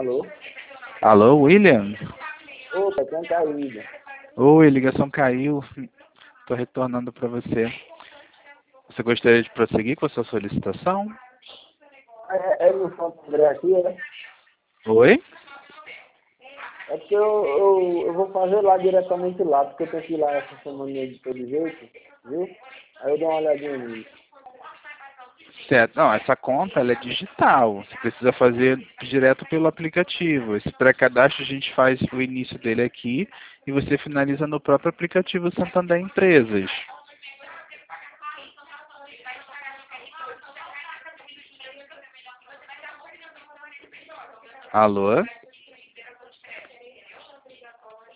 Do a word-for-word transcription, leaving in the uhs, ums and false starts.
Alô? Alô, William? Opa, quem tá aí? Oi, ligação caiu. Estou retornando para você. Você gostaria de prosseguir com a sua solicitação? É, é no Santo André aqui, é? Oi? É porque eu, eu, eu vou fazer lá diretamente lá, porque eu tenho que ir lá essa semana de todo jeito, viu? Aí eu dou uma olhadinha nisso. Certo. Não, essa conta ela é digital. Você precisa fazer direto pelo aplicativo. Esse pré-cadastro a gente faz o início dele aqui e você finaliza no próprio aplicativo Santander Empresas. Alô?